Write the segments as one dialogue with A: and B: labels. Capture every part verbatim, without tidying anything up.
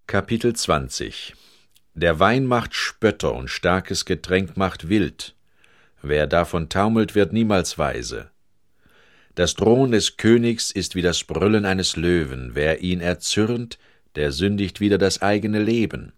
A: Kapitel zwanzig. Der Wein macht Spötter und starkes Getränk macht wild. Wer davon taumelt, wird niemals weise. Das Drohen des Königs ist wie das Brüllen eines Löwen. Wer ihn erzürnt, der sündigt wider das eigene Leben.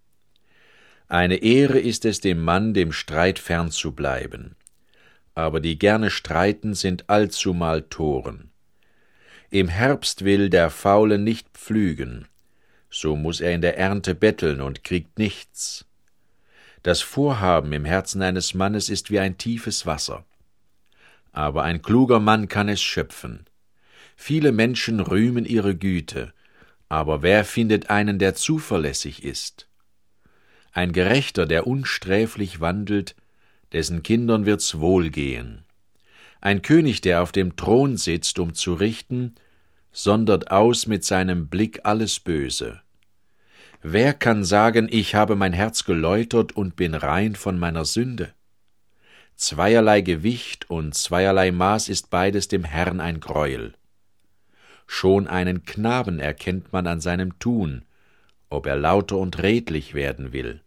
A: Eine Ehre ist es dem Mann, dem Streit fernzubleiben. Aber die gerne streiten, sind allzumal Toren. Im Herbst will der Faule nicht pflügen, so muß er in der Ernte betteln und kriegt nichts. Das Vorhaben im Herzen eines Mannes ist wie ein tiefes Wasser. Aber ein kluger Mann kann es schöpfen. Viele Menschen rühmen ihre Güte, aber wer findet einen, der zuverlässig ist? Ein Gerechter, der unsträflich wandelt, dessen Kindern wird's wohlgehen. Ein König, der auf dem Thron sitzt, um zu richten, sondert aus mit seinem Blick alles Böse. Wer kann sagen, ich habe mein Herz geläutert und bin rein von meiner Sünde? Zweierlei Gewicht und zweierlei Maß ist beides dem Herrn ein Greuel. Schon einen Knaben erkennt man an seinem Tun, ob er lauter und redlich werden will.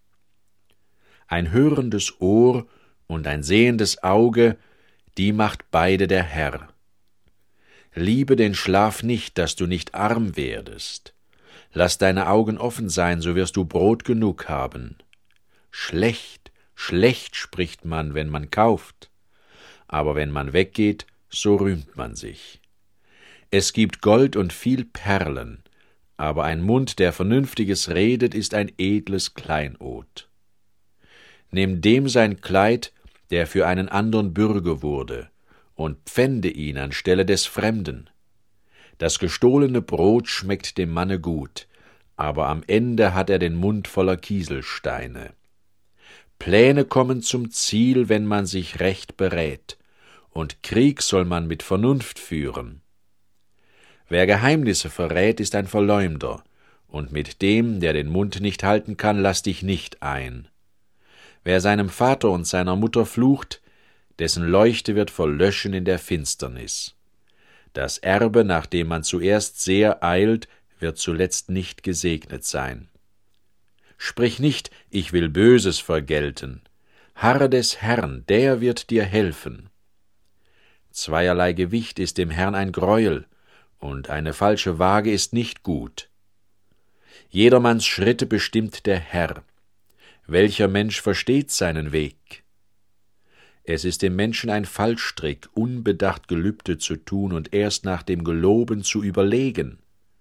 A: Ein hörendes Ohr und ein sehendes Auge, die macht beide der Herr. Liebe den Schlaf nicht, dass du nicht arm werdest. Lass deine Augen offen sein, so wirst du Brot genug haben. Schlecht, schlecht spricht man, wenn man kauft, aber wenn man weggeht, so rühmt man sich. Es gibt Gold und viel Perlen, aber ein Mund, der Vernünftiges redet, ist ein edles Kleinod. Nimm dem sein Kleid, der für einen andern Bürger wurde, und pfände ihn anstelle des Fremden. Das gestohlene Brot schmeckt dem Manne gut, aber am Ende hat er den Mund voller Kieselsteine. Pläne kommen zum Ziel, wenn man sich recht berät, und Krieg soll man mit Vernunft führen. Wer Geheimnisse verrät, ist ein Verleumder, und mit dem, der den Mund nicht halten kann, lass dich nicht ein. Wer seinem Vater und seiner Mutter flucht, dessen Leuchte wird verlöschen in der Finsternis. Das Erbe, nach dem man zuerst sehr eilt, wird zuletzt nicht gesegnet sein. Sprich nicht, ich will Böses vergelten. Harre des Herrn, der wird dir helfen. Zweierlei Gewicht ist dem Herrn ein Greuel, und eine falsche Waage ist nicht gut. Jedermanns Schritte bestimmt der Herr. Welcher Mensch versteht seinen Weg? Es ist dem Menschen ein Fallstrick, unbedacht Gelübde zu tun und erst nach dem Geloben zu überlegen.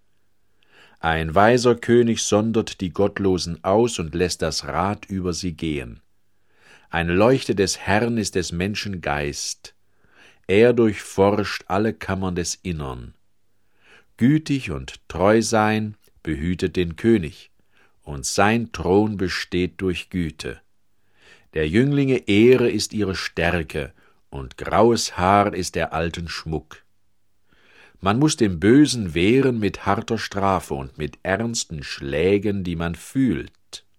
A: Ein weiser König sondert die Gottlosen aus und lässt das Rad über sie gehen. Eine Leuchte des Herrn ist des Menschen Geist. Er durchforscht alle Kammern des Innern. Gütig und treu sein behütet den König, und sein Thron besteht durch Güte. Der Jünglinge Ehre ist ihre Stärke, und graues Haar ist der Alten Schmuck. Man muß dem Bösen wehren mit harter Strafe und mit ernsten Schlägen, die man fühlt.